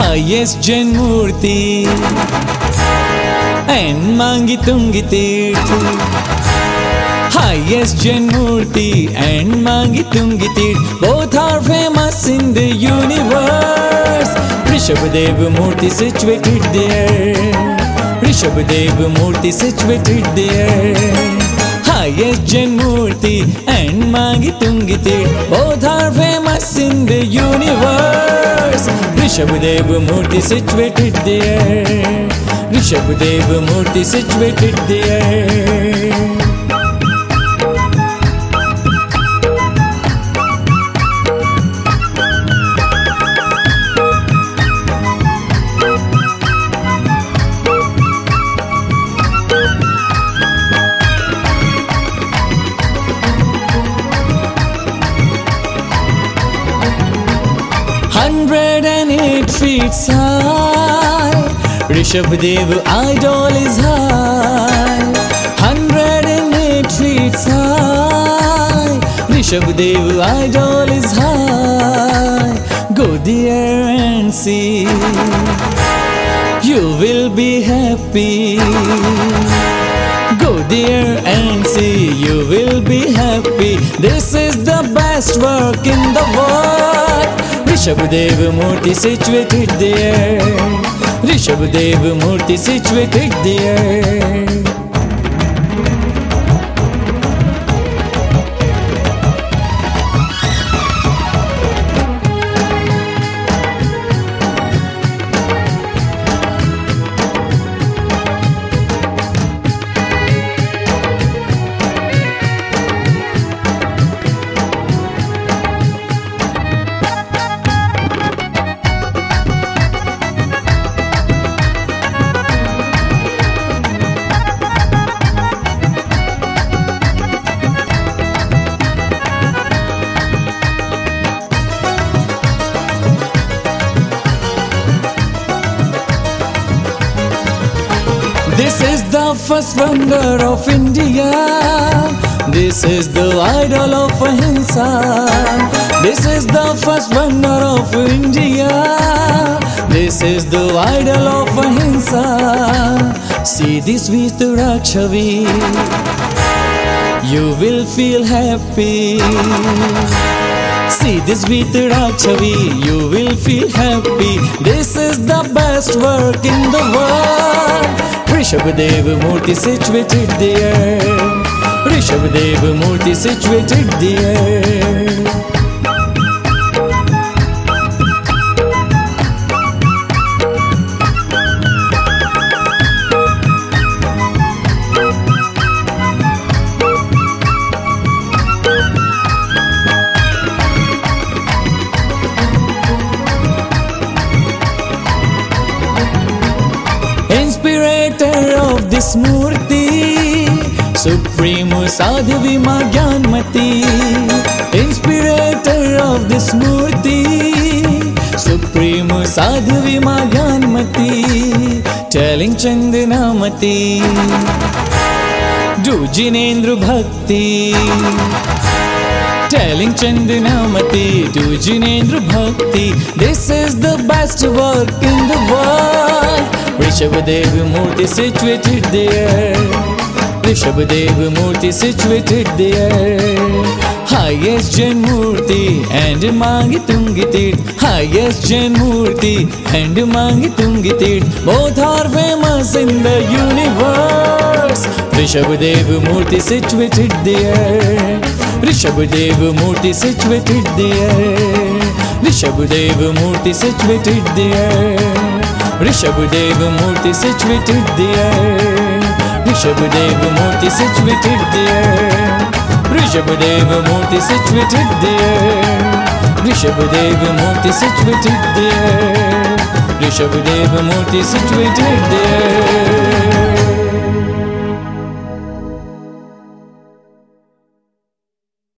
highest Jain Murti and Mangi Tungi Tirth. Highest Jain Murti and Mangi Tungi Tirth, both are famous in the universe. Rishabhadev Murti situated there. Rishabhadev Murti situated there. Highest Jain Murti and Mangi Tungi Tirth, both are famous in the universe. Rishabhadev Murti situated there. Rishabhadev Murti situated there. 108 feet high, Rishabhadev idol is high. 108 feet high, Rishabhadev idol is high. Go there and see, you will be happy. Go there and see, you will be happy. This is the best work in the world. Rishabhadev Murti situated there. Rishabhadev Murti situated there. This is the first wonder of India. This is the idol of Ahimsa. This is the first wonder of India. This is the idol of Ahimsa. See this with Rakshavi, you will feel happy. See this with Rakshavi, you will feel happy. This is the best work in the world. Rishabhadev Murti situated there. Rishabhadev Murti situated there. Inspirator of this Murti, Supreme Sadhvi Ma Gyanmati. Inspirator of this Murti, Supreme Sadhvi Ma Gyanmati. Telling Chandanamati, do Jinendra Bhakti. Telling Chandanamati, do Jinendra Bhakti. This is the best work in the world. Rishabhadev Murti situated there. Rishabhadev Murti situated there. Highest Jain Murti and Mangi Tungi Tirth. Highest Jain Murti and Mangi Tungi Tirth, both are famous in the universe. Rishabhadev Murti situated there. Rishabhadev Murti situated there. Rishabhadev Murti situated there. Rishabhadev Murti situated there. Rishabhadev Murti situated there. Rishabhadev Murti situated there. Rishabhadev Murti situated there. Rishabhadev Murti situated there.